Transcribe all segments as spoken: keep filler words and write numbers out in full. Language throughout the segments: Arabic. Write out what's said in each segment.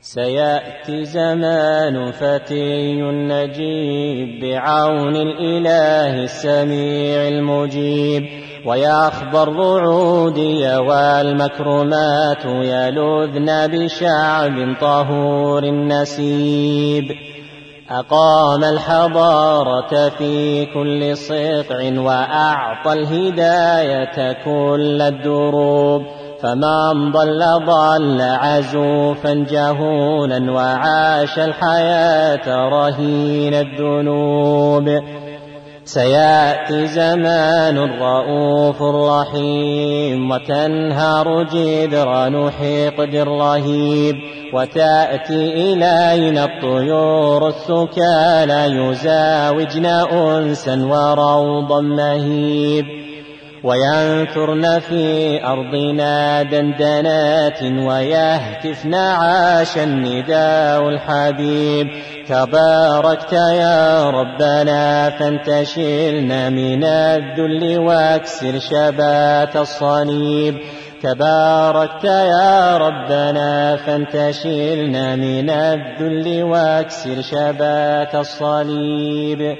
سيأتي زمان فتي نجيب بعون الإله السميع المجيب، ويخضر الرعودي والمكرمات يلذن بشعب طهور نسيب. أقام الحضارة في كل صقع وأعطى الهداية كل الدروب، فمن ضل ضل عزوفا جهولا وعاش الحياة رهين الذنوب. سيأتي زمان رؤوف رحيم وتنهار جدران حقد رهيب، وتأتي إلينا الطيور الثكالى يزاوجن أنسا وروضا مهيب، وينثرن في أرضنا دندنات ويهتفن عاش النداء الحبيب. تباركت يا ربنا فانتشلنا من الذل واكسر شبات الصليب. تباركت يا ربنا فانتشلنا من الذل واكسر شبات الصليب.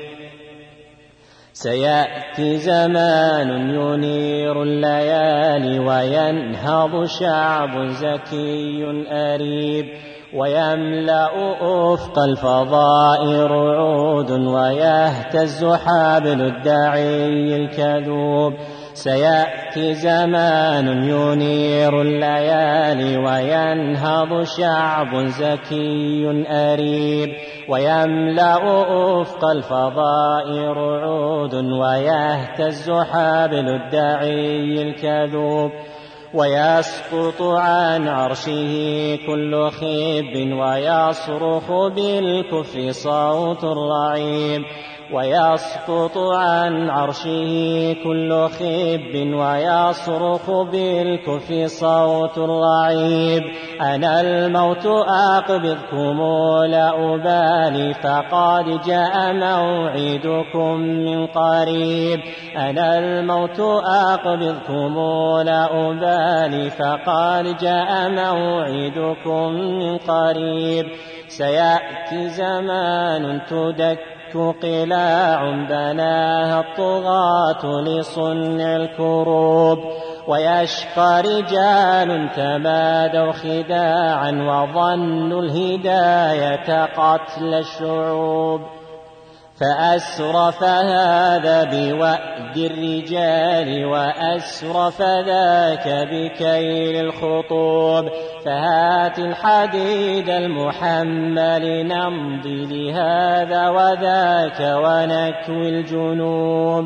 سيأتي زمان ينير الليالي وينهض شعب زكي أريب، ويملأ أفق الفضاء رعود ويهتز حبل الداعي الكذوب. سيأتي زمان ينير الليالي وينهض شعب زكي أريب، ويملأ أفق الفضاء رعود ويهتز حبل الداعي الكذوب. ويسقط عن عرشه كل خب ويصرخ بالكفر صوت الرعيب. ويسقط عن عرشه كل خب ويصرخ بالكفر صوت الرعيب. أنا الموت أقبضكم لا أبالي فقد جاء موعدكم من قريب. أنا الموت أقبضكم لا أبالي فقد جاء موعدكم من قريب. سيأتي زمان تدك قلاع بناها الطغاة لصنع الكروب، ويشقى رجال تمادوا خداعا وظنوا الهداية قتل الشعوب. فأسرف هذا بوأد الرجال وأسرف ذاك بكيل الخطوب. فهات الحديد المحمل نمضي لهذا وذاك ونكوي الجنوب.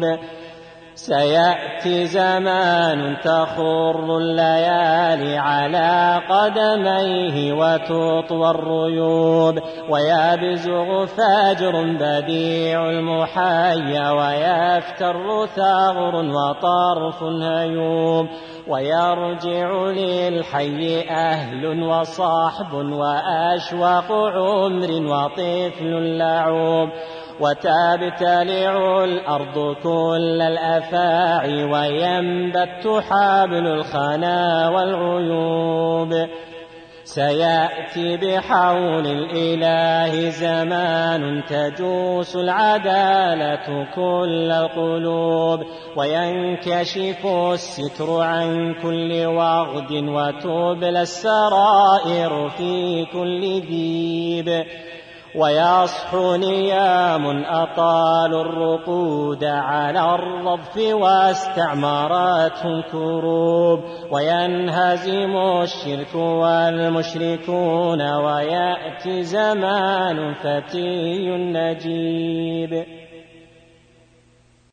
سيأتي زمان تخر الليالي على قدميه وتطوى الريوب، ويبزغ فجر بديع المحيا ويفتر ثغر وطرف هيوب. ويرجع للحي أهل وصحب وأشواق عمر وطفل لعوب. وتبتلع الأرض كل الأفاعي وينبت حبل الخنا والعيوب. سيأتي بحول الإله زمان تجوس العدالة كل القلوب، وينكشف الستر عن كل وغد وتبلى السرائر في كل ذيب. ويصحو نيام أطالوا الرقود على الرضف واستعمرتهم كروب. وينهزم الشرك والمشركون ويأتي زمان فتي نجيب.